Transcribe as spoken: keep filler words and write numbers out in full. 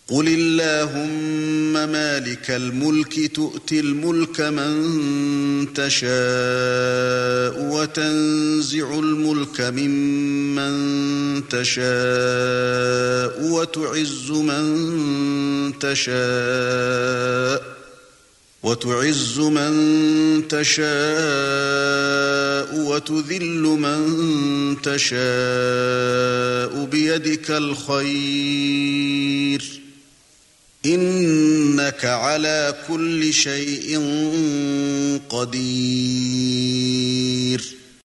قُلِ اللَّهُمَّ مَالِكَ الْمُلْكِ تُؤْتِي الْمُلْكَ مَن تَشَاءُ وَتَنزِعُ الْمُلْكَ مِمَّن تَشَاءُ وَتُعِزُّ مَن تَشَاءُ وَتُعِزُّ مَن تَشَاءُ وَتُذِلُّ مَن تَشَاءُ بِيَدِكَ الْخَيْرُ إِنَّكَ عَلَى كُلِّ شَيْءٍ قَدِيرٌ